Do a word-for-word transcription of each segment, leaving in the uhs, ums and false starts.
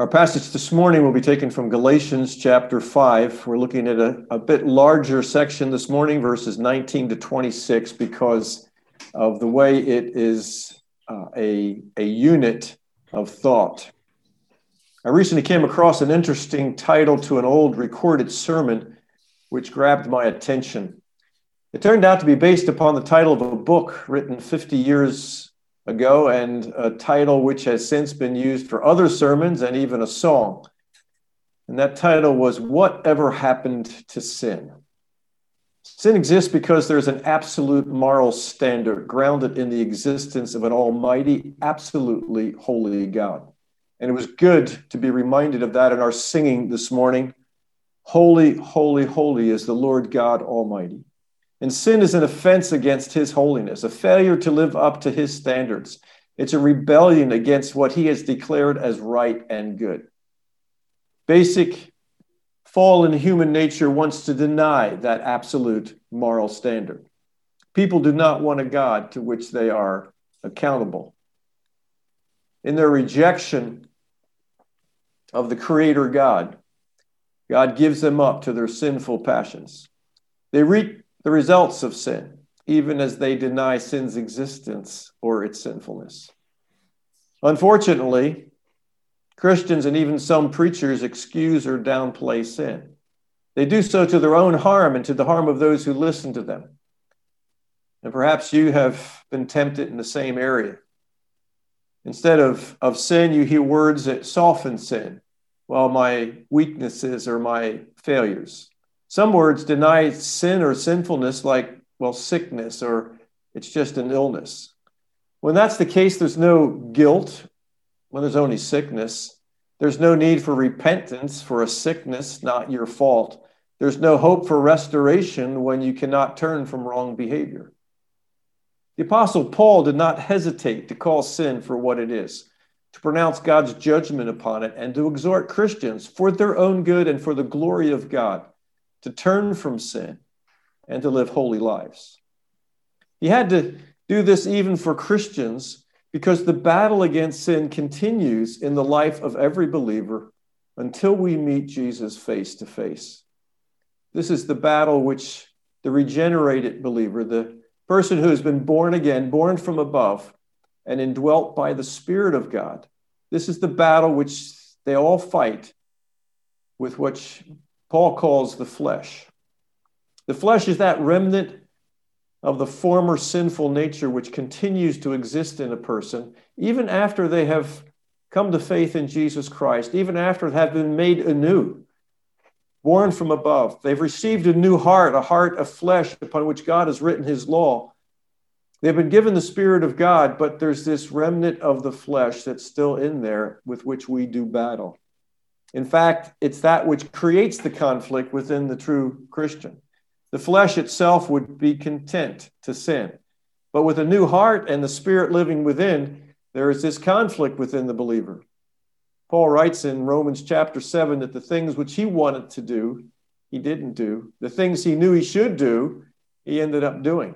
Our passage this morning will be taken from Galatians chapter five. We're looking at a, a bit larger section this morning, verses nineteen to twenty-six, because of the way it is uh, a, a unit of thought. I recently came across an interesting title to an old recorded sermon, which grabbed my attention. It turned out to be based upon the title of a book written fifty years ago, and a title which has since been used for other sermons and even a song. And that title was, Whatever Happened to Sin? Sin exists because there's an absolute moral standard grounded in the existence of an almighty, absolutely holy God. And it was good to be reminded of that in our singing this morning. Holy, holy, holy is the Lord God Almighty. And sin is an offense against his holiness, a failure to live up to his standards. It's a rebellion against what he has declared as right and good. Basic fallen human nature wants to deny that absolute moral standard. People do not want a God to which they are accountable. In their rejection of the Creator God, God gives them up to their sinful passions. They reap the results of sin, even as they deny sin's existence or its sinfulness. Unfortunately, Christians and even some preachers excuse or downplay sin. They do so to their own harm and to the harm of those who listen to them. And perhaps you have been tempted in the same area. Instead of, of sin, you hear words that soften sin. Well, my weaknesses or my failures. Some words deny sin or sinfulness like, well, sickness, or it's just an illness. When that's the case, there's no guilt when there's only sickness. There's no need for repentance for a sickness, not your fault. There's no hope for restoration when you cannot turn from wrong behavior. The Apostle Paul did not hesitate to call sin for what it is, to pronounce God's judgment upon it, and to exhort Christians for their own good and for the glory of God to turn from sin and to live holy lives. He had to do this even for Christians because the battle against sin continues in the life of every believer until we meet Jesus face to face. This is the battle which the regenerated believer, the person who has been born again, born from above, and indwelt by the Spirit of God, this is the battle which they all fight with which Paul calls the flesh. The flesh is that remnant of the former sinful nature which continues to exist in a person, even after they have come to faith in Jesus Christ, even after they have been made anew, born from above. They've received a new heart, a heart of flesh upon which God has written his law. They've been given the Spirit of God, but there's this remnant of the flesh that's still in there with which we do battle. In fact, it's that which creates the conflict within the true Christian. The flesh itself would be content to sin. But with a new heart and the Spirit living within, there is this conflict within the believer. Paul writes in Romans chapter seven that the things which he wanted to do, he didn't do. The things he knew he should do, he ended up doing.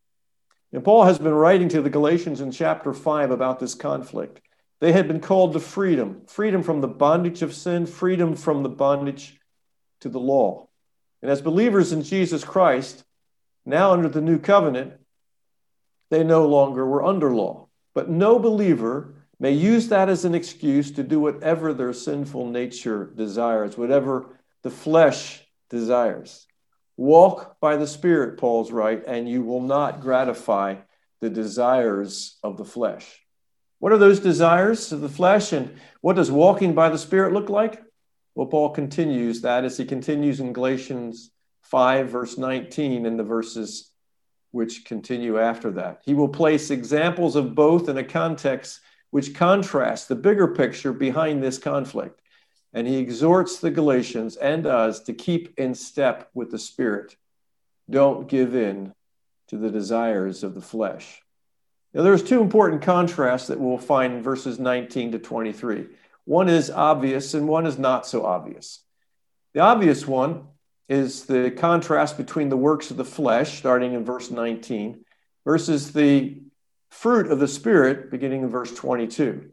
And Paul has been writing to the Galatians in chapter five about this conflict. They had been called to freedom, freedom from the bondage of sin, freedom from the bondage to the law. And as believers in Jesus Christ, now under the new covenant, they no longer were under law. But no believer may use that as an excuse to do whatever their sinful nature desires, whatever the flesh desires. Walk by the Spirit, Paul's right, and you will not gratify the desires of the flesh. What are those desires of the flesh, and what does walking by the Spirit look like? Well, Paul continues that as he continues in Galatians five, verse nineteen, and the verses which continue after that. He will place examples of both in a context which contrasts the bigger picture behind this conflict. And he exhorts the Galatians and us to keep in step with the Spirit. Don't give in to the desires of the flesh. Now, there's two important contrasts that we'll find in verses nineteen to twenty-three. One is obvious and one is not so obvious. The obvious one is the contrast between the works of the flesh, starting in verse nineteen, versus the fruit of the Spirit, beginning in verse twenty-two.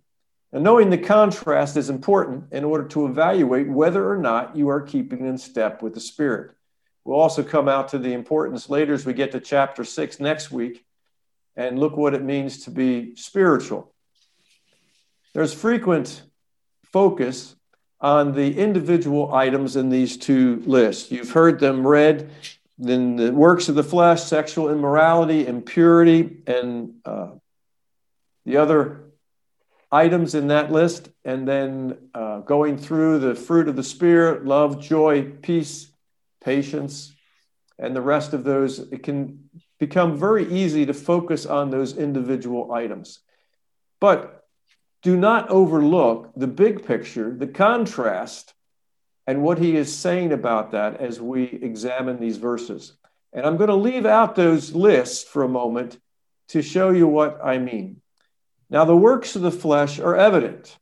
And knowing the contrast is important in order to evaluate whether or not you are keeping in step with the Spirit. We'll also come out to the importance later as we get to chapter six next week and look what it means to be spiritual. There's frequent focus on the individual items in these two lists. You've heard them read. Then the works of the flesh, sexual immorality, impurity, and uh, the other items in that list, and then uh, going through the fruit of the Spirit, love, joy, peace, patience, and the rest of those. It can become very easy to focus on those individual items. But do not overlook the big picture, the contrast, and what he is saying about that as we examine these verses. And I'm going to leave out those lists for a moment to show you what I mean. Now, the works of the flesh are evident.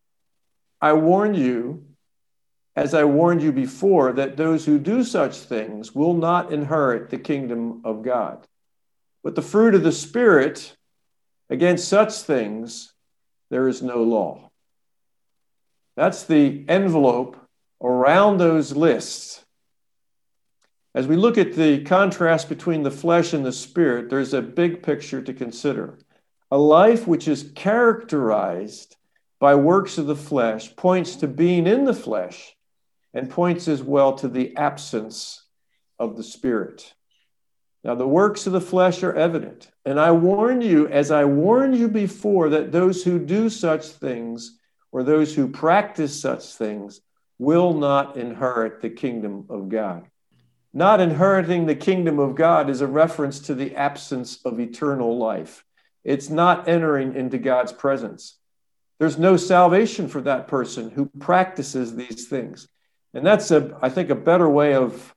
I warn you, as I warned you before, that those who do such things will not inherit the kingdom of God. But the fruit of the Spirit, against such things, there is no law. That's the envelope around those lists. As we look at the contrast between the flesh and the Spirit, there's a big picture to consider. A life which is characterized by works of the flesh points to being in the flesh and points as well to the absence of the Spirit. Now, the works of the flesh are evident. And I warn you, as I warned you before, that those who do such things or those who practice such things will not inherit the kingdom of God. Not inheriting the kingdom of God is a reference to the absence of eternal life. It's not entering into God's presence. There's no salvation for that person who practices these things. And that's, a, I think, a better way of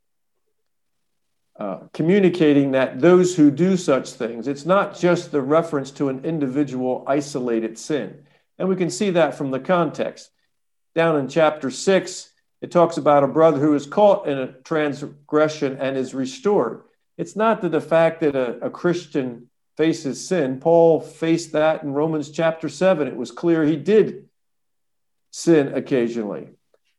uh, communicating that those who do such things, it's not just the reference to an individual isolated sin. And we can see that from the context. Down in chapter six, it talks about a brother who is caught in a transgression and is restored. It's not that the fact that a, a Christian faces sin. Paul faced that in Romans chapter seven. It was clear he did sin occasionally.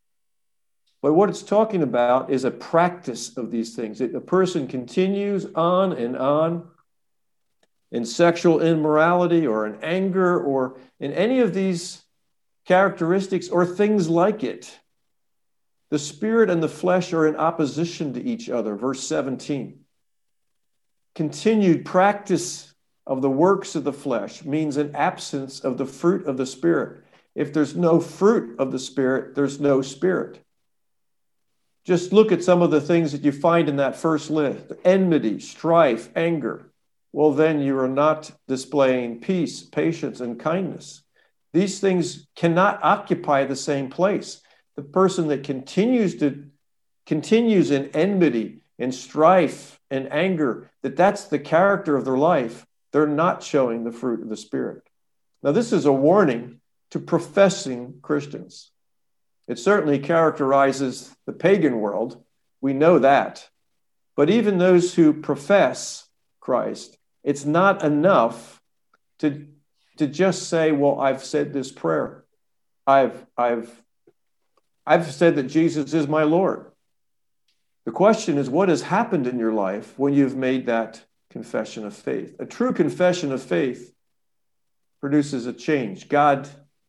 But what it's talking about is a practice of these things. It, a person continues on and on in sexual immorality or in anger or in any of these characteristics or things like it. The Spirit and the flesh are in opposition to each other. Verse seventeen. Continued practice of the works of the flesh means an absence of the fruit of the Spirit. If there's no fruit of the Spirit, there's no Spirit. Just look at some of the things that you find in that first list. Enmity, strife, anger. Well, then you are not displaying peace, patience, and kindness. These things cannot occupy the same place. The person that continues to continues in enmity, in strife, and anger, that that's the character of their life, they're not showing the fruit of the Spirit. Now, this is a warning to professing Christians. It certainly characterizes the pagan world. We know that. But even those who profess Christ, it's not enough to, to just say, well, I've said this prayer. I've, I've, I've said that Jesus is my Lord. The question is, what has happened in your life when you've made that confession of faith? A true confession of faith produces a change. God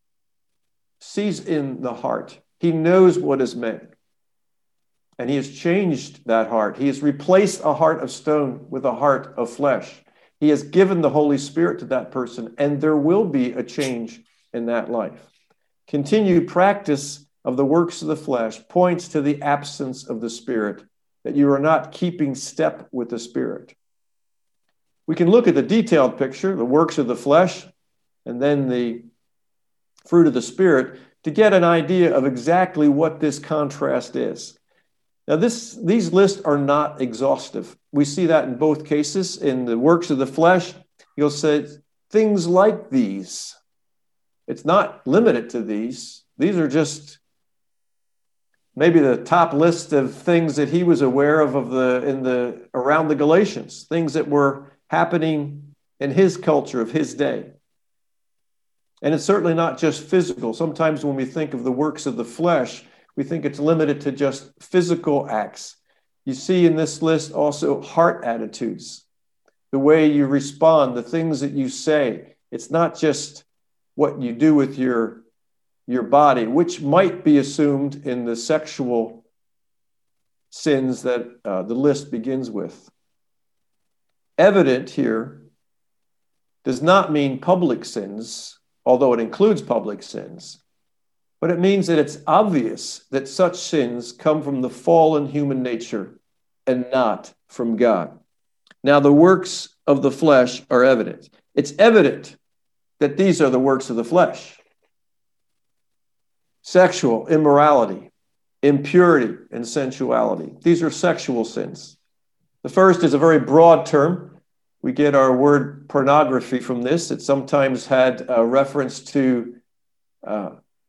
sees in the heart. He knows what is meant. And he has changed that heart. He has replaced a heart of stone with a heart of flesh. He has given the Holy Spirit to that person, and there will be a change in that life. Continued practice of the works of the flesh points to the absence of the Spirit, that you are not keeping step with the Spirit. We can look at the detailed picture, the works of the flesh, and then the fruit of the Spirit to get an idea of exactly what this contrast is. Now, this, these lists are not exhaustive. We see that in both cases. In the works of the flesh, you'll say things like these. It's not limited to these. These are just maybe the top list of things that he was aware of, of the, in the, around the Galatians, things that were happening in his culture of his day. And it's certainly not just physical. Sometimes when we think of the works of the flesh, we think it's limited to just physical acts. You see in this list also heart attitudes, the way you respond, the things that you say. It's not just what you do with your, your body, which might be assumed in the sexual sins that uh, the list begins with. Evident here does not mean public sins, although it includes public sins, but it means that it's obvious that such sins come from the fallen human nature and not from God. Now, the works of the flesh are evident. It's evident that these are the works of the flesh: sexual immorality, impurity, and sensuality. These are sexual sins. The first is a very broad term. We get our word pornography from this. It sometimes had a reference to uh,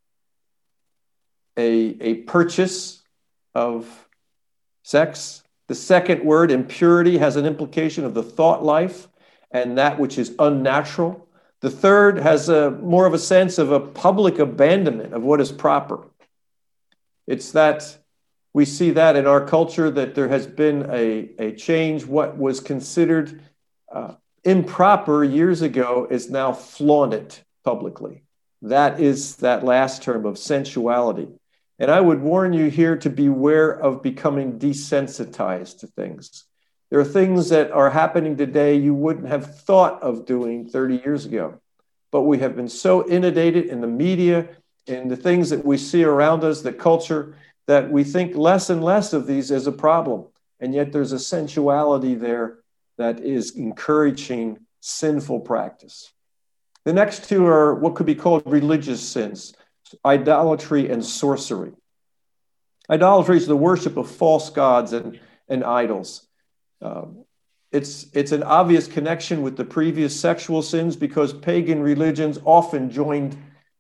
a, a purchase of sex. The second word, impurity, has an implication of the thought life and that which is unnatural. The third has a more of a sense of a public abandonment of what is proper. It's that we see that in our culture, that there has been a, a change. What was considered uh, improper years ago is now flaunted publicly. That is that last term of sensuality. And I would warn you here to beware of becoming desensitized to things. There are things that are happening today you wouldn't have thought of doing thirty years ago. But we have been so inundated in the media, in the things that we see around us, the culture, that we think less and less of these as a problem. And yet there's a sensuality there that is encouraging sinful practice. The next two are what could be called religious sins: idolatry and sorcery. Idolatry is the worship of false gods and, and idols. Um, it's, it's an obvious connection with the previous sexual sins, because pagan religions often joined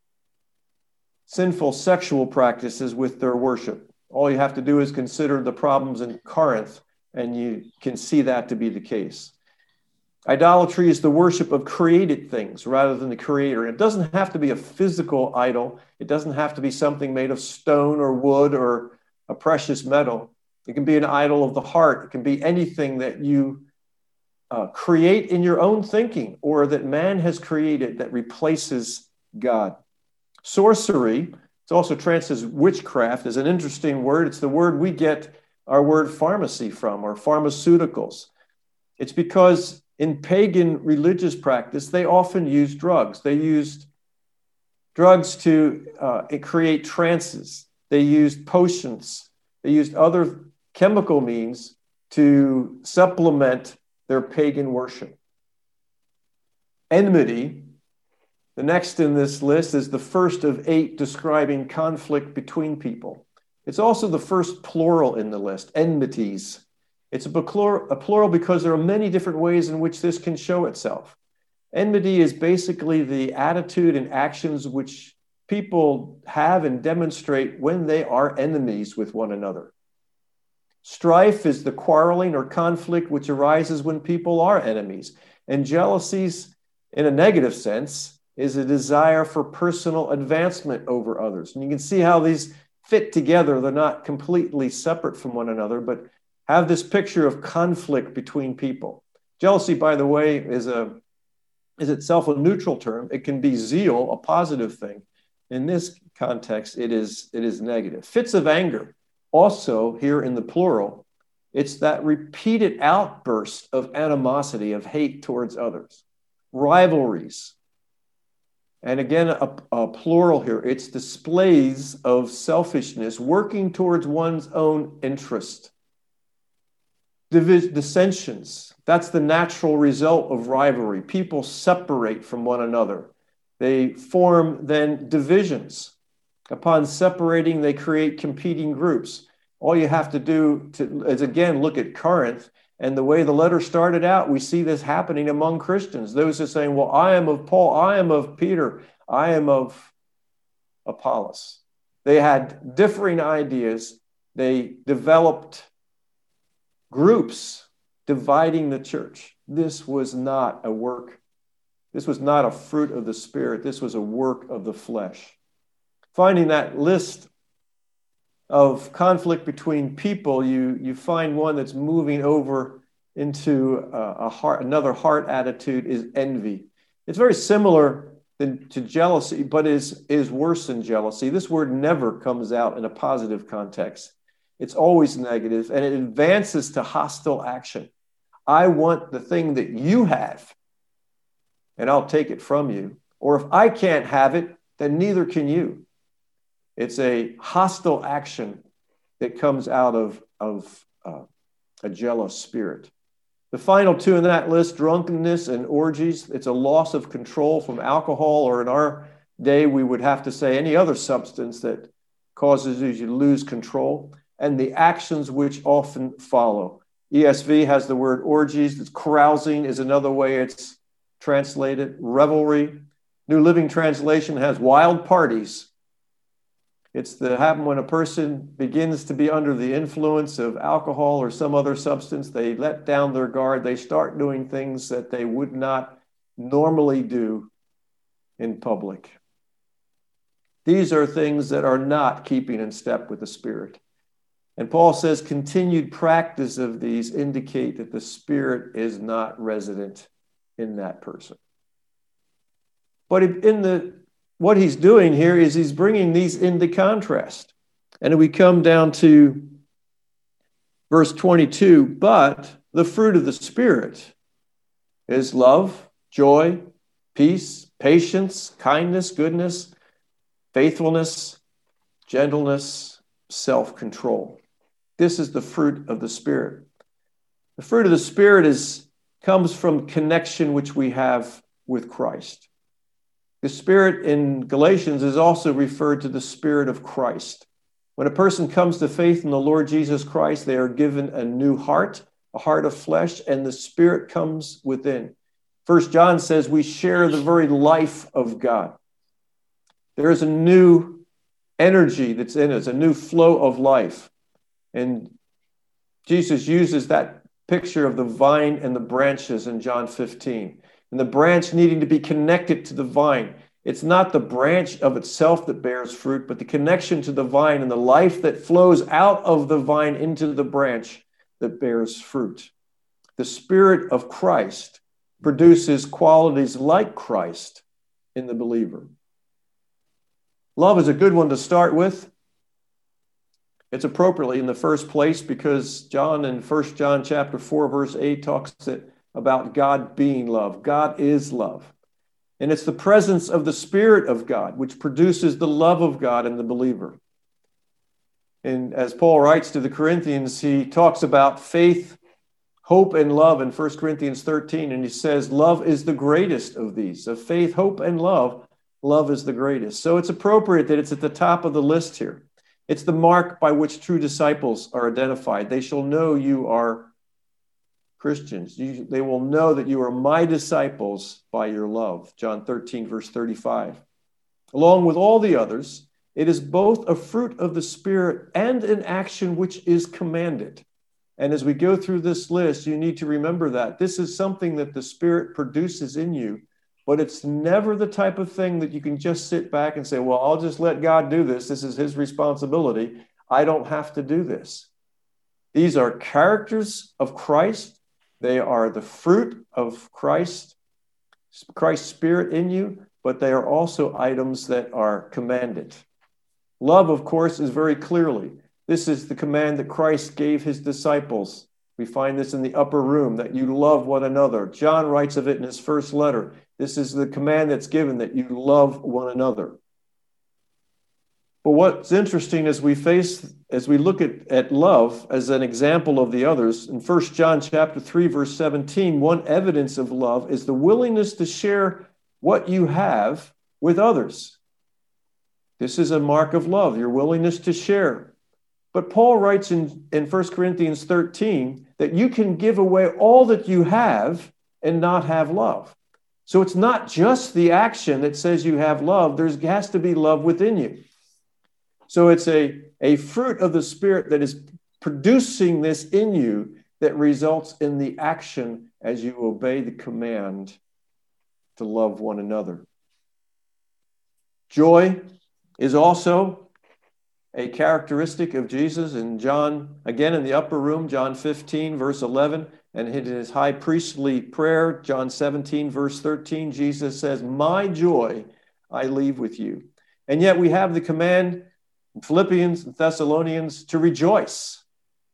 sinful sexual practices with their worship. All you have to do is consider the problems in Corinth, and you can see that to be the case. Idolatry is the worship of created things rather than the creator. It doesn't have to be a physical idol. It doesn't have to be something made of stone or wood or a precious metal. It can be an idol of the heart. It can be anything that you uh, create in your own thinking, or that man has created that replaces God. Sorcery, it's also translated as witchcraft, is an interesting word. It's the word we get our word pharmacy from, or pharmaceuticals. It's because in pagan religious practice, they often used drugs. They used drugs to uh, create trances. They used potions. They used other chemical means to supplement their pagan worship. Enmity, the next in this list, is the first of eight describing conflict between people. It's also the first plural in the list, enmities. It's a plural, a plural because there are many different ways in which this can show itself. Enmity is basically the attitude and actions which people have and demonstrate when they are enemies with one another. Strife is the quarreling or conflict which arises when people are enemies. And jealousies, in a negative sense, is a desire for personal advancement over others. And you can see how these fit together. They're not completely separate from one another, but have this picture of conflict between people. Jealousy, by the way, is a is itself a neutral term. It can be zeal, a positive thing. In this context, it is, it is negative. Fits of anger, also here in the plural, it's that repeated outburst of animosity, of hate towards others. Rivalries. And again, a, a plural here. It's displays of selfishness working towards one's own interest. Divis- dissensions. That's the natural result of rivalry. People separate from one another. They form then divisions. Upon separating, they create competing groups. All you have to do to, is, again, look at Corinth. And the way the letter started out, we see this happening among Christians. Those are saying, well, I am of Paul, I am of Peter, I am of Apollos. They had differing ideas. They developed groups dividing the church. This was not a work This was not a fruit of the Spirit. This was a work of the flesh. Finding that list of conflict between people, you, you find one that's moving over into a, a heart, another heart attitude is envy. It's very similar to jealousy, but is, is worse than jealousy. This word never comes out in a positive context. It's always negative, and it advances to hostile action. I want the thing that you have, and I'll take it from you. Or if I can't have it, then neither can you. It's a hostile action that comes out of, of uh, a jealous spirit. The final two in that list, drunkenness and orgies, it's a loss of control from alcohol, or in our day, we would have to say any other substance that causes you to lose control, and the actions which often follow. E S V has the word orgies. It's carousing is another way it's translated. Revelry. New Living Translation has wild parties. It's the happen when a person begins to be under the influence of alcohol or some other substance. They let down their guard. They start doing things that they would not normally do in public. These are things that are not keeping in step with the Spirit. And Paul says continued practice of these indicate that the Spirit is not resident in that person. But in the what he's doing here is he's bringing these into contrast. And we come down to verse twenty-two, but the fruit of the Spirit is love, joy, peace, patience, kindness, goodness, faithfulness, gentleness, self-control. This is the fruit of the Spirit. The fruit of the Spirit is comes from connection which we have with Christ. The Spirit in Galatians is also referred to the Spirit of Christ. When a person comes to faith in the Lord Jesus Christ, they are given a new heart, a heart of flesh, and the Spirit comes within. First John says we share the very life of God. There is a new energy that's in us, a new flow of life. And Jesus uses that picture of the vine and the branches in John fifteen. And the branch needing to be connected to the vine. It's not the branch of itself that bears fruit, but the connection to the vine and the life that flows out of the vine into the branch that bears fruit. The Spirit of Christ produces qualities like Christ in the believer. Love is a good one to start with. It's appropriately in the first place because John in First John chapter four, verse eight talks that about God being love. God is love. And it's the presence of the Spirit of God which produces the love of God in the believer. And as Paul writes to the Corinthians, he talks about faith, hope, and love in First Corinthians thirteen. And he says, love is the greatest of these. Of faith, hope, and love, love is the greatest. So it's appropriate that it's at the top of the list here. It's the mark by which true disciples are identified. They shall know you are Christians. You, they will know that you are my disciples by your love. John thirteen, verse thirty-five. Along with all the others, it is both a fruit of the Spirit and an action which is commanded. And as we go through this list, you need to remember that this is something that the Spirit produces in you, but it's never the type of thing that you can just sit back and say, well, I'll just let God do this. This is his responsibility. I don't have to do this. These are characters of Christ. They are the fruit of Christ, Christ's Spirit in you, but they are also items that are commanded. Love, of course, is very clearly. This is the command that Christ gave his disciples. We find this in the upper room, that you love one another. John writes of it in his first letter. This is the command that's given, that you love one another. But what's interesting as we face, as we look at, at love as an example of the others, in First John chapter three, verse seventeen, one evidence of love is the willingness to share what you have with others. This is a mark of love, your willingness to share. But Paul writes in, in First Corinthians thirteen that you can give away all that you have and not have love. So it's not just the action that says you have love. There has to be love within you. So it's a, a fruit of the Spirit that is producing this in you that results in the action as you obey the command to love one another. Joy is also a characteristic of Jesus. In John, again in the upper room, John fifteen, verse eleven, and in his high priestly prayer, John seventeen, verse thirteen, Jesus says, "My joy I leave with you." And yet we have the command in Philippians and Thessalonians to rejoice.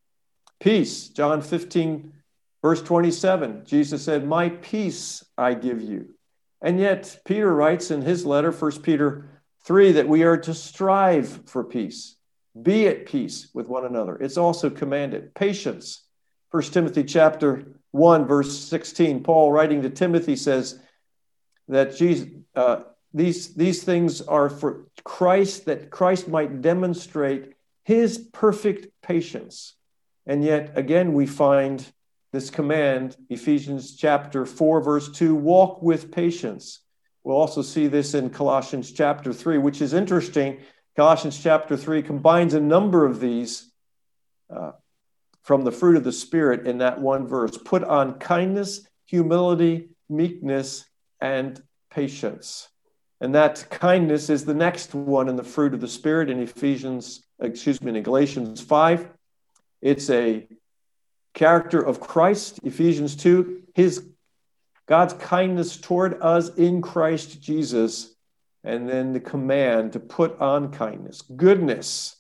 Peace, John fifteen, verse twenty-seven, Jesus said, "My peace I give you." And yet Peter writes in his letter, First Peter three, that we are to strive for peace. Be at peace with one another. It's also commanded. Patience. First Timothy chapter one, verse sixteen, Paul writing to Timothy says that Jesus, uh, these, these things are for Christ, that Christ might demonstrate his perfect patience. And yet again, we find this command, Ephesians chapter four, verse two, walk with patience. We'll also see this in Colossians chapter three, which is interesting. Colossians chapter three combines a number of these uh, from the fruit of the Spirit in that one verse. Put on kindness, humility, meekness, and patience. And that kindness is the next one in the fruit of the Spirit in Ephesians, excuse me, in Galatians five. It's a character of Christ, Ephesians two, his God's kindness toward us in Christ Jesus, and then the command to put on kindness. Goodness.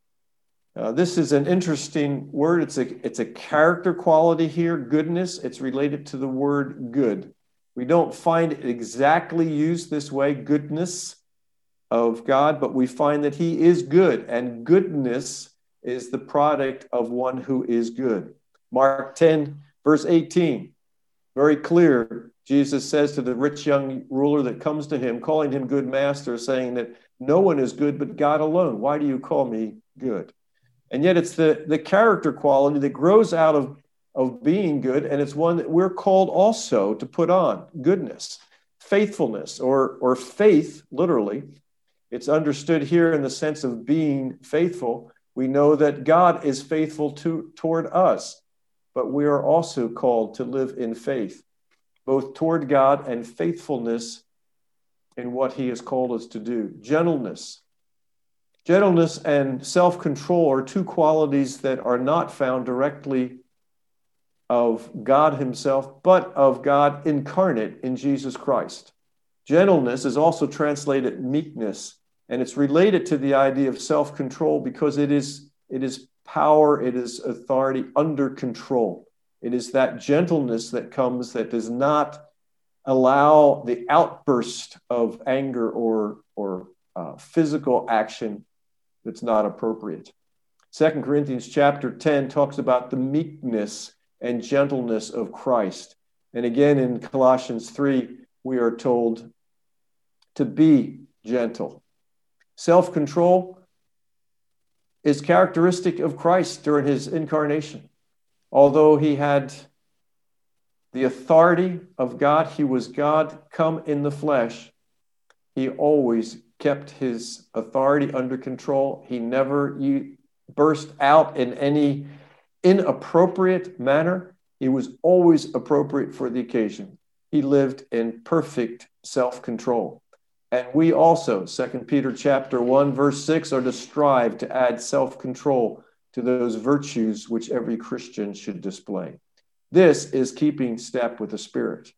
Uh, this is an interesting word. It's a, it's a character quality here, goodness. It's related to the word good. We don't find it exactly used this way, goodness of God, but we find that he is good, and goodness is the product of one who is good. Mark ten, verse eighteen, very clear. Jesus says to the rich young ruler that comes to him, calling him good master, saying that no one is good but God alone. Why do you call me good? And yet it's the, the character quality that grows out of, of being good, and it's one that we're called also to put on, goodness, faithfulness, or, or faith, literally. It's understood here in the sense of being faithful. We know that God is faithful to, toward us, but we are also called to live in faith, both toward God and faithfulness in what he has called us to do. Gentleness. Gentleness and self-control are two qualities that are not found directly of God himself, but of God incarnate in Jesus Christ. Gentleness is also translated meekness, and it's related to the idea of self-control because it is, it is power, it is authority under control. It is that gentleness that comes that does not allow the outburst of anger or, or uh, physical action that's not appropriate. Second Corinthians chapter ten talks about the meekness and gentleness of Christ. And again, in Colossians three, we are told to be gentle. Self-control is characteristic of Christ during his incarnation. Although he had the authority of God, he was God come in the flesh, he always kept his authority under control. He never burst out in any inappropriate manner. He was always appropriate for the occasion. He lived in perfect self-control. And we also, Second Peter chapter one, verse six, are to strive to add self-control to those virtues which every Christian should display. This is keeping step with the Spirit.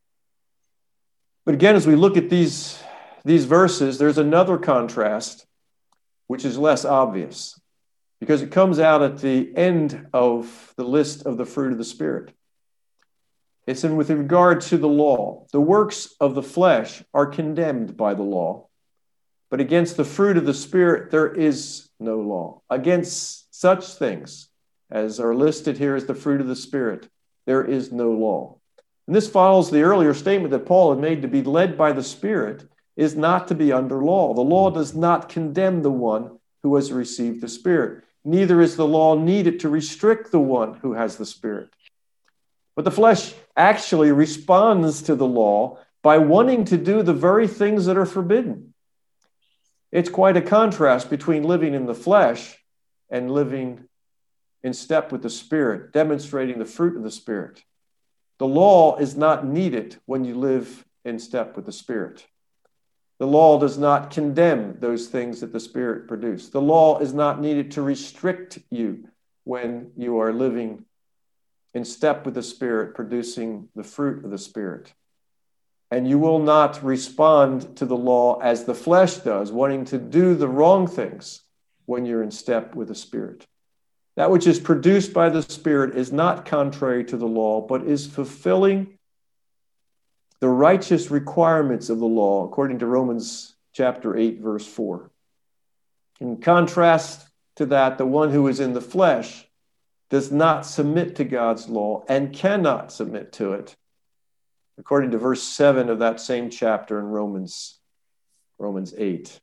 But again, as we look at these, these verses, there's another contrast which is less obvious because it comes out at the end of the list of the fruit of the Spirit. It's in with regard to the law. The works of the flesh are condemned by the law, but against the fruit of the Spirit, there is no law. Against such things as are listed here as the fruit of the Spirit, there is no law. And this follows the earlier statement that Paul had made: to be led by the Spirit is not to be under law. The law does not condemn the one who has received the Spirit. Neither is the law needed to restrict the one who has the Spirit. But the flesh actually responds to the law by wanting to do the very things that are forbidden. It's quite a contrast between living in the flesh and living in step with the Spirit, demonstrating the fruit of the Spirit. The law is not needed when you live in step with the Spirit. The law does not condemn those things that the Spirit produces. The law is not needed to restrict you when you are living in step with the Spirit, producing the fruit of the Spirit. And you will not respond to the law as the flesh does, wanting to do the wrong things when you're in step with the Spirit. That which is produced by the Spirit is not contrary to the law, but is fulfilling the righteous requirements of the law, according to Romans chapter eight, verse four. In contrast to that, the one who is in the flesh does not submit to God's law and cannot submit to it, according to verse seven of that same chapter in Romans, Romans eight.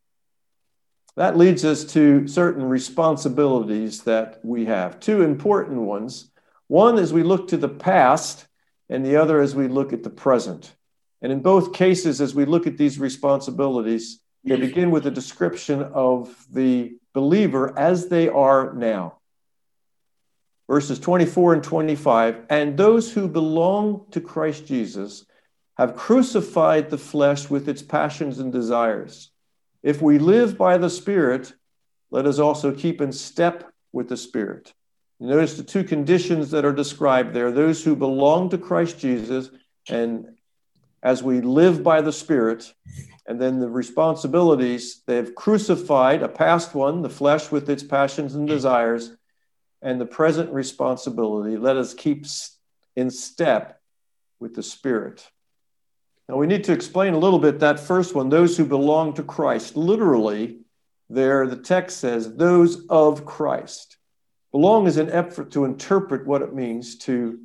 That leads us to certain responsibilities that we have, two important ones. One as we look to the past, and the other as we look at the present. And in both cases, as we look at these responsibilities, they begin with a description of the believer as they are now. Verses twenty-four and twenty-five, and those who belong to Christ Jesus have crucified the flesh with its passions and desires. If we live by the Spirit, let us also keep in step with the Spirit. Notice the two conditions that are described there, those who belong to Christ Jesus, and as we live by the Spirit, and then the responsibilities, they have crucified, a past one, the flesh with its passions and desires, and the present responsibility, let us keep in step with the Spirit. Now we need to explain a little bit that first one, those who belong to Christ. Literally, there the text says, those of Christ. Belong is an effort to interpret what it means to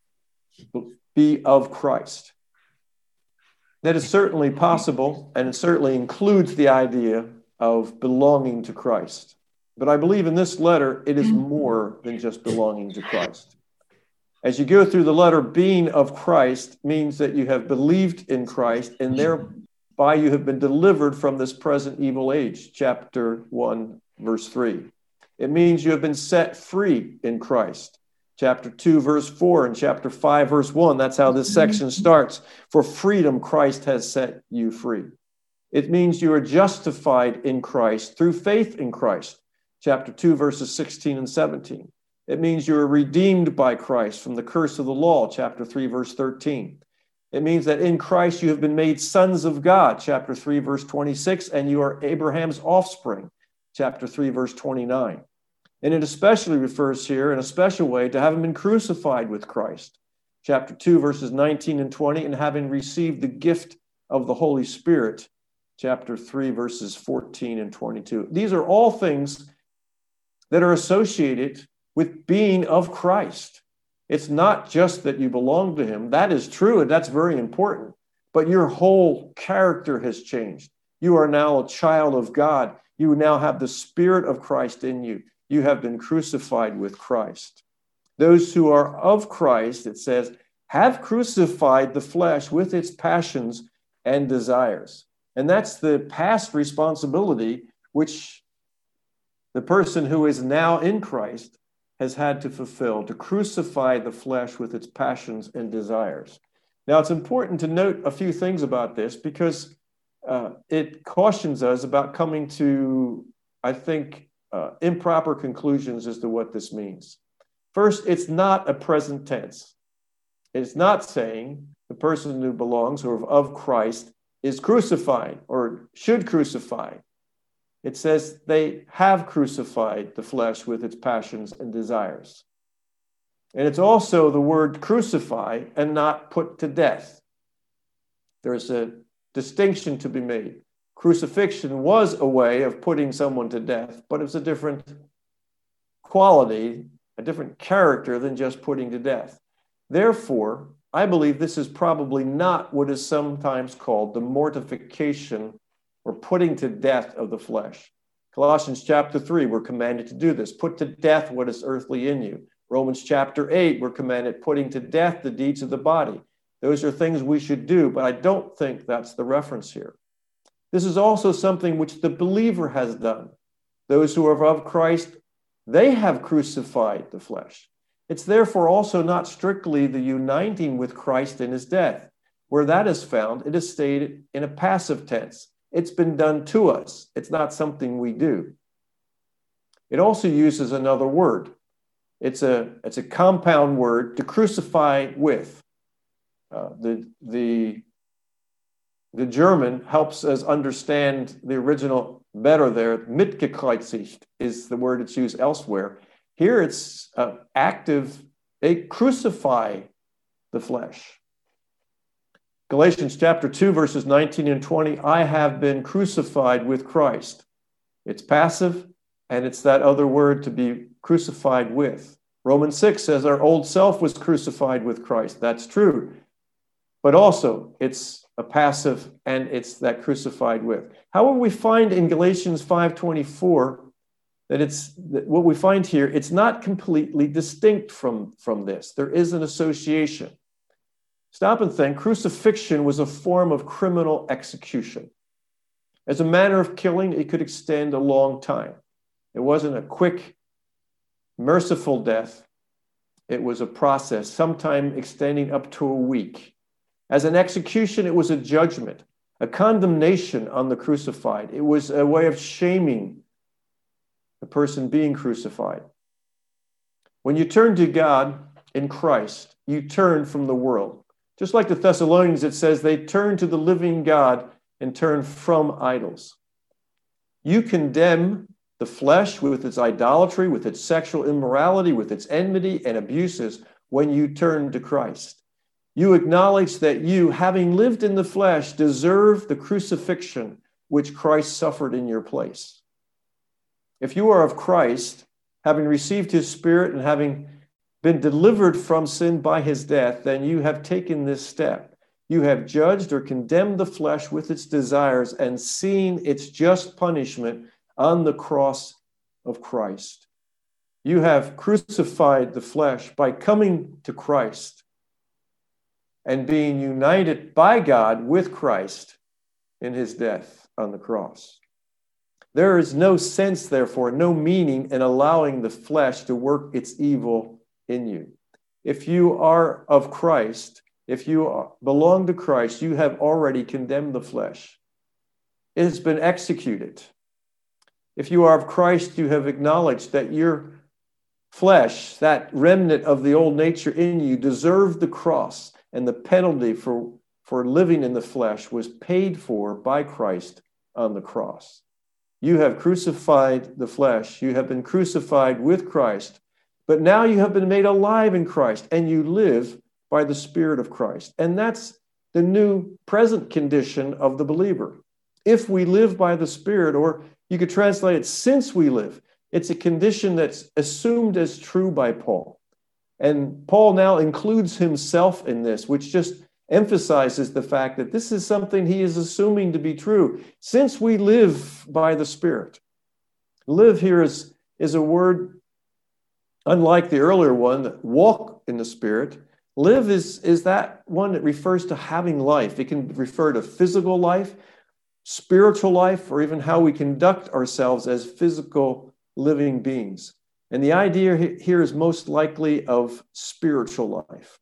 be of Christ. That is certainly possible, and it certainly includes the idea of belonging to Christ. But I believe in this letter, it is more than just belonging to Christ. As you go through the letter, being of Christ means that you have believed in Christ, and thereby you have been delivered from this present evil age, chapter one, verse three. It means you have been set free in Christ. Chapter two, verse four, and chapter five, verse one. That's how this section starts. For freedom, Christ has set you free. It means you are justified in Christ through faith in Christ. Chapter two, verses sixteen and seventeen. It means you are redeemed by Christ from the curse of the law. Chapter three, verse thirteen. It means that in Christ you have been made sons of God. Chapter three, verse twenty-six. And you are Abraham's offspring. Chapter three, verse twenty-nine. And it especially refers here in a special way to having been crucified with Christ. Chapter two, verses nineteen and twenty, and having received the gift of the Holy Spirit. Chapter three, verses fourteen and twenty-two. These are all things that are associated with being of Christ. It's not just that you belong to him. That is true, and that's very important. But your whole character has changed. You are now a child of God. You now have the Spirit of Christ in you. You have been crucified with Christ. Those who are of Christ, it says, have crucified the flesh with its passions and desires. And that's the past responsibility which the person who is now in Christ has had to fulfill, to crucify the flesh with its passions and desires. Now, it's important to note a few things about this because uh, it cautions us about coming to, I think, uh, improper conclusions as to what this means. First, it's not a present tense. It's not saying the person who belongs or of Christ is crucified or should crucify. It says they have crucified the flesh with its passions and desires. And it's also the word crucify and not put to death. There's a distinction to be made. Crucifixion was a way of putting someone to death, but it's a different quality, a different character than just putting to death. Therefore, I believe this is probably not what is sometimes called the mortification or putting to death of the flesh. Colossians chapter three, we're commanded to do this. Put to death what is earthly in you. Romans chapter eight, we're commanded putting to death the deeds of the body. Those are things we should do, but I don't think that's the reference here. This is also something which the believer has done. Those who are of Christ, they have crucified the flesh. It's therefore also not strictly the uniting with Christ in his death. where that is found, it is stated in a passive tense. It's been done to us. It's not something we do. It also uses another word. It's a, it's a compound word, to crucify with. Uh, the, the, the German helps us understand the original better there. Mitgekreuzigt is the word it's used elsewhere. Here it's uh, active. They crucify the flesh. Galatians chapter two, verses nineteen and twenty, I have been crucified with Christ. It's passive, and it's that other word, to be crucified with. Romans six says our old self was crucified with Christ. That's true. But also, it's a passive, and it's that crucified with. However, we find in Galatians five twenty-four that it's that what we find here, it's not completely distinct from, from this. There is an association. Stop and think. Crucifixion was a form of criminal execution. As a manner of killing, it could extend a long time. It wasn't a quick, merciful death. It was a process, sometime extending up to a week. As an execution, it was a judgment, a condemnation on the crucified. It was a way of shaming the person being crucified. When you turn to God in Christ, you turn from the world. Just like the Thessalonians, it says they turn to the living God and turn from idols. You condemn the flesh with its idolatry, with its sexual immorality, with its enmity and abuses when you turn to Christ. You acknowledge that you, having lived in the flesh, deserve the crucifixion which Christ suffered in your place. If you are of Christ, having received his Spirit and having been delivered from sin by his death, then you have taken this step. You have judged or condemned the flesh with its desires and seen its just punishment on the cross of Christ. You have crucified the flesh by coming to Christ and being united by God with Christ in his death on the cross. There is no sense, therefore, no meaning in allowing the flesh to work its evil in you. If you are of Christ, if you are, belong to Christ, you have already condemned the flesh. It has been executed. If you are of Christ, you have acknowledged that your flesh, that remnant of the old nature in you, deserved the cross, and the penalty for, for living in the flesh was paid for by Christ on the cross. You have crucified the flesh. You have been crucified with Christ. But now you have been made alive in Christ, and you live by the Spirit of Christ. And that's the new present condition of the believer. If we live by the Spirit, or you could translate it, since we live, it's a condition that's assumed as true by Paul. And Paul now includes himself in this, which just emphasizes the fact that this is something he is assuming to be true. Since we live by the Spirit. Live here is, is a word, unlike the earlier one, that walk in the Spirit. Live is, is that one that refers to having life. It can refer to physical life, spiritual life, or even how we conduct ourselves as physical living beings. And the idea here is most likely of spiritual life.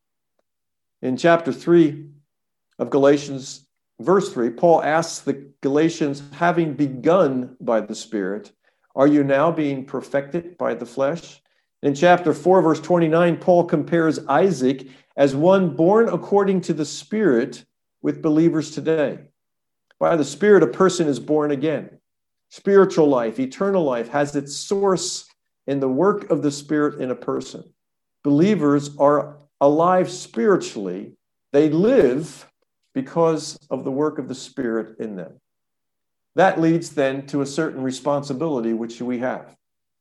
In chapter three of Galatians, verse three, Paul asks the Galatians, having begun by the Spirit, are you now being perfected by the flesh? In chapter four, verse twenty-nine, Paul compares Isaac as one born according to the Spirit with believers today. By the Spirit, a person is born again. Spiritual life, eternal life, has its source in the work of the Spirit in a person. Believers are alive spiritually. They live because of the work of the Spirit in them. That leads then to a certain responsibility which we have.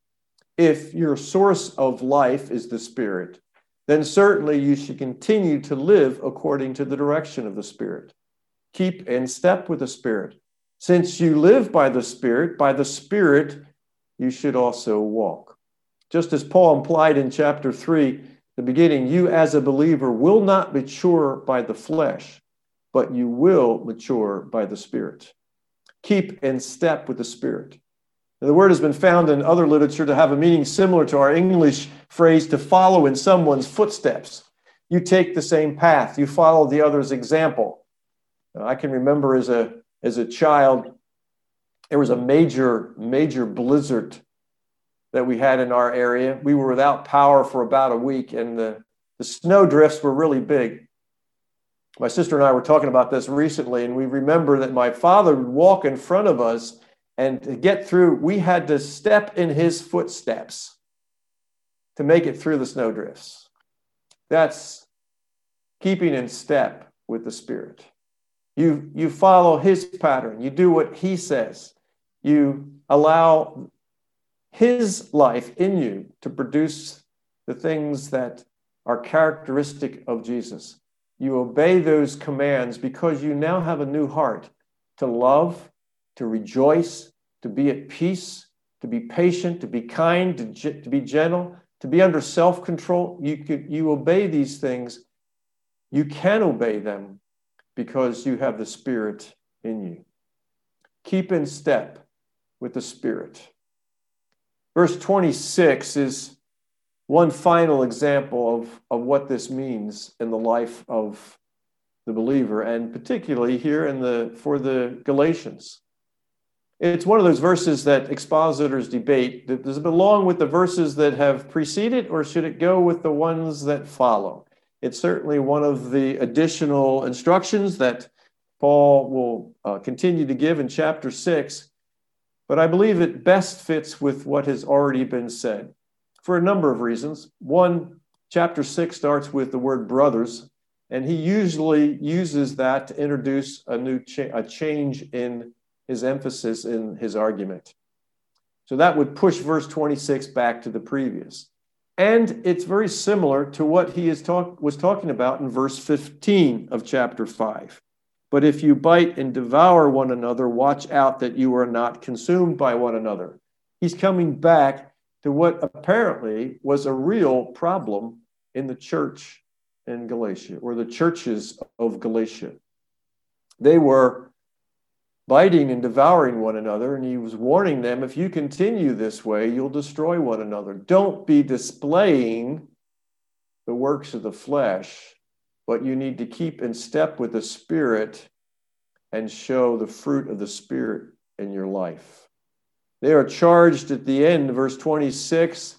If your source of life is the Spirit, then certainly you should continue to live according to the direction of the Spirit. Keep in step with the Spirit. Since you live by the Spirit, by the Spirit, you should also walk. Just as Paul implied in chapter three, the beginning, you as a believer will not mature by the flesh, but you will mature by the Spirit. Keep in step with the Spirit. The word has been found in other literature to have a meaning similar to our English phrase, to follow in someone's footsteps. You take the same path. You follow the other's example. I can remember as a, as a child, there was a major, major blizzard that we had in our area. We were without power for about a week, and the, the snow drifts were really big. My sister and I were talking about this recently, and we remember that my father would walk in front of us, and to get through, we had to step in his footsteps to make it through the snow drifts. That's keeping in step with the Spirit. You, you follow his pattern. You do what he says. You allow his life in you to produce the things that are characteristic of Jesus. You obey those commands because you now have a new heart to love, to rejoice, to be at peace, to be patient, to be kind, to, to be gentle, to be under self-control. You, could, you obey these things. You can obey them because you have the Spirit in you. Keep in step with the Spirit. Verse twenty-six is one final example of, of what this means in the life of the believer, and particularly here in the for the Galatians. It's one of those verses that expositors debate. Does it belong with the verses that have preceded, or should it go with the ones that follow? It's certainly one of the additional instructions that Paul will uh, continue to give in chapter six, but I believe it best fits with what has already been said for a number of reasons. One, chapter six starts with the word brothers, and he usually uses that to introduce a new cha- a change in his emphasis in his argument. So that would push verse twenty-six back to the previous. And it's very similar to what he is talk, was talking about in verse fifteen of chapter five. But if you bite and devour one another, watch out that you are not consumed by one another. He's coming back to what apparently was a real problem in the church in Galatia, or the churches of Galatia. They were biting and devouring one another, and he was warning them, if you continue this way, you'll destroy one another. Don't be displaying the works of the flesh, but you need to keep in step with the Spirit and show the fruit of the Spirit in your life. They are charged at the end, verse twenty-six,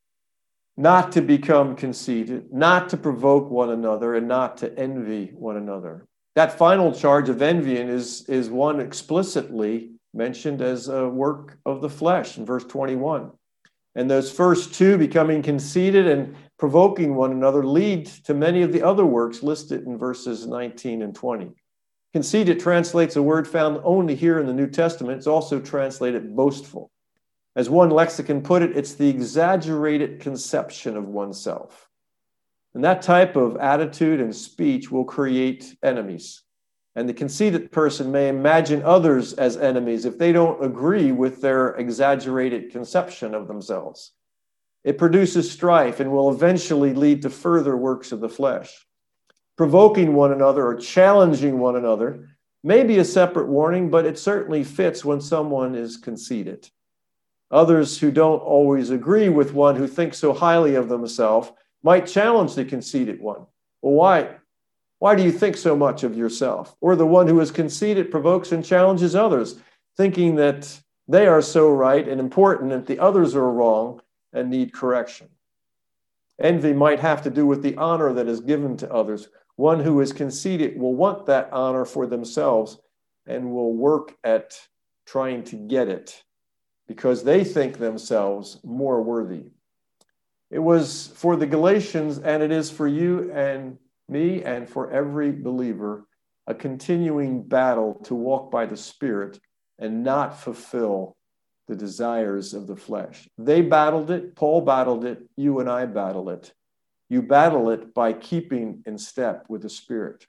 not to become conceited, not to provoke one another, and not to envy one another. That final charge of envying is, is one explicitly mentioned as a work of the flesh in verse twenty-one. And those first two, becoming conceited and provoking one another, lead to many of the other works listed in verses nineteen and twenty. Conceited translates a word found only here in the New Testament. It's also translated boastful. As one lexicon put it, it's the exaggerated conception of oneself. And that type of attitude and speech will create enemies. And the conceited person may imagine others as enemies if they don't agree with their exaggerated conception of themselves. It produces strife and will eventually lead to further works of the flesh. Provoking one another or challenging one another may be a separate warning, but it certainly fits when someone is conceited. Others who don't always agree with one who thinks so highly of themselves might challenge the conceited one. Well, why? Why do you think so much of yourself? Or the one who is conceited provokes and challenges others, thinking that they are so right and important and the others are wrong and need correction. Envy might have to do with the honor that is given to others. One who is conceited will want that honor for themselves and will work at trying to get it because they think themselves more worthy. It was for the Galatians, and it is for you and me and for every believer, a continuing battle to walk by the Spirit and not fulfill the desires of the flesh. They battled it, Paul battled it, you and I battle it. You battle it by keeping in step with the Spirit.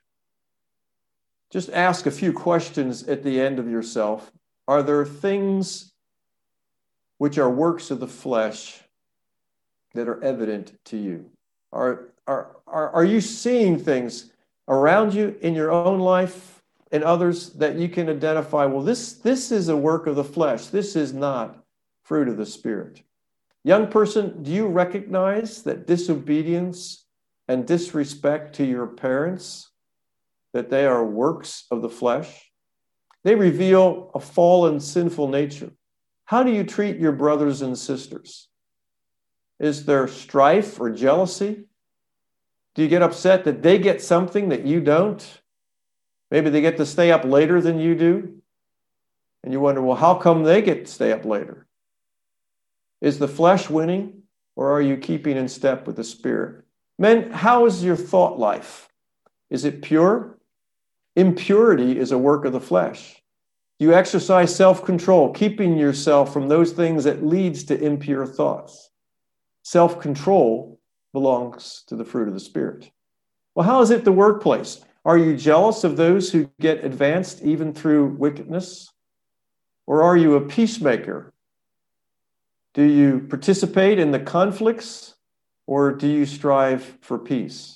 Just ask a few questions at the end of yourself. Are there things which are works of the flesh that are evident to you? Are, are, are, are you seeing things around you in your own life and others that you can identify, well, this, this is a work of the flesh. This is not fruit of the Spirit. Young person, do you recognize that disobedience and disrespect to your parents, that they are works of the flesh. They reveal a fallen, sinful nature. How do you treat your brothers and sisters? Is there strife or jealousy? Do you get upset that they get something that you don't? Maybe they get to stay up later than you do. And you wonder, well, how come they get to stay up later? Is the flesh winning, or are you keeping in step with the Spirit? Men, how is your thought life? Is it pure? Impurity is a work of the flesh. You exercise self-control, keeping yourself from those things that leads to impure thoughts. Self-control belongs to the fruit of the Spirit. Well, how is it the workplace? Are you jealous of those who get advanced even through wickedness? Or are you a peacemaker? Do you participate in the conflicts, or do you strive for peace?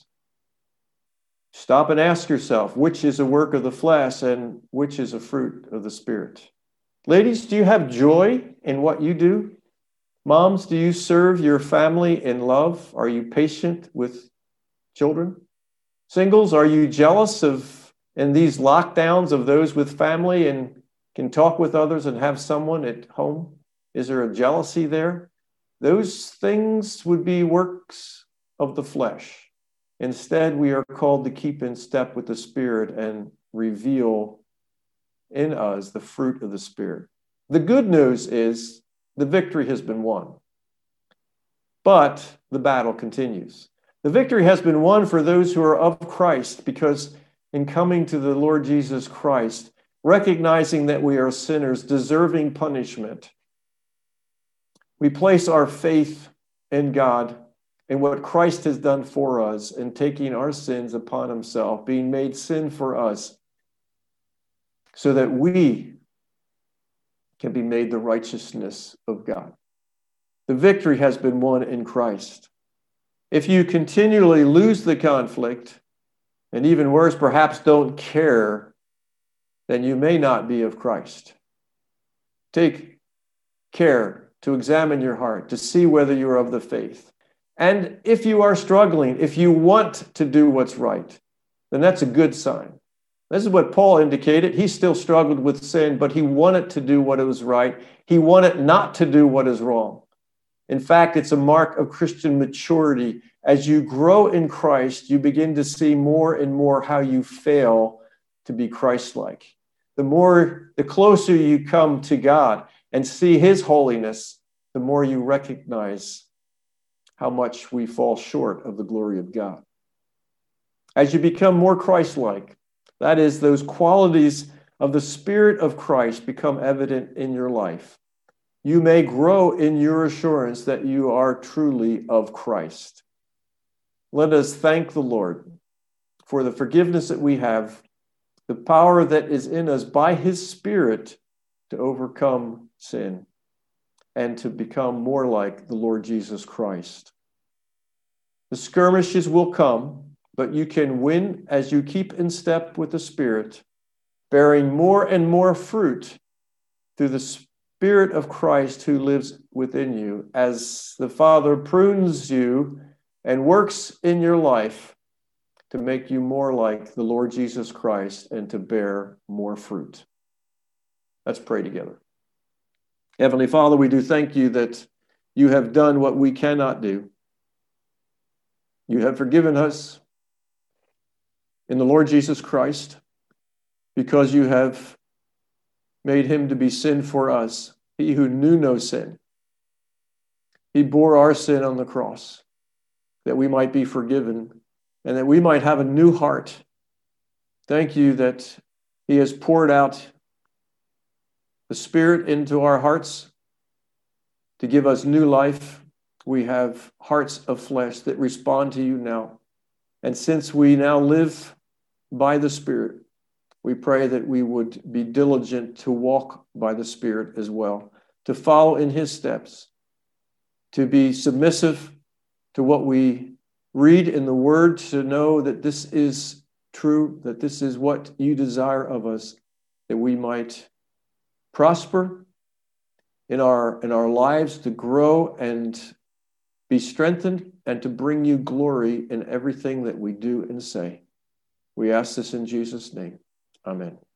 Stop and ask yourself, which is a work of the flesh and which is a fruit of the Spirit? Ladies, do you have joy in what you do? Moms, do you serve your family in love? Are you patient with children? Singles, are you jealous of, in these lockdowns, of those with family and can talk with others and have someone at home? Is there a jealousy there? Those things would be works of the flesh. Instead, we are called to keep in step with the Spirit and reveal in us the fruit of the Spirit. The good news is the victory has been won, but the battle continues. The victory has been won for those who are of Christ, because in coming to the Lord Jesus Christ, recognizing that we are sinners deserving punishment, we place our faith in God and what Christ has done for us in taking our sins upon himself, being made sin for us, so that we can be made the righteousness of God. The victory has been won in Christ. If you continually lose the conflict, and even worse, perhaps don't care, then you may not be of Christ. Take care to examine your heart, to see whether you're of the faith. And if you are struggling, if you want to do what's right, then that's a good sign. This is what Paul indicated. He still struggled with sin, but he wanted to do what was right. He wanted not to do what is wrong. In fact, it's a mark of Christian maturity. As you grow in Christ, you begin to see more and more how you fail to be Christ-like. The more, the closer you come to God and see his holiness, the more you recognize how much we fall short of the glory of God. As you become more Christ-like, that is, those qualities of the Spirit of Christ become evident in your life, you may grow in your assurance that you are truly of Christ. Let us thank the Lord for the forgiveness that we have, the power that is in us by his Spirit to overcome sin and to become more like the Lord Jesus Christ. The skirmishes will come, but you can win as you keep in step with the Spirit, bearing more and more fruit through the Spirit of Christ who lives within you, as the Father prunes you and works in your life to make you more like the Lord Jesus Christ and to bear more fruit. Let's pray together. Heavenly Father, we do thank you that you have done what we cannot do. You have forgiven us in the Lord Jesus Christ because you have made him to be sin for us, he who knew no sin. He bore our sin on the cross that we might be forgiven and that we might have a new heart. Thank you that he has poured out the Spirit into our hearts to give us new life. We have hearts of flesh that respond to you now. And since we now live by the Spirit, we pray that we would be diligent to walk by the Spirit as well, to follow in his steps, to be submissive to what we read in the Word, to know that this is true, that this is what you desire of us, that we might prosper in our, in our lives, to grow and be strengthened, and to bring you glory in everything that we do and say. We ask this in Jesus' name. Amen.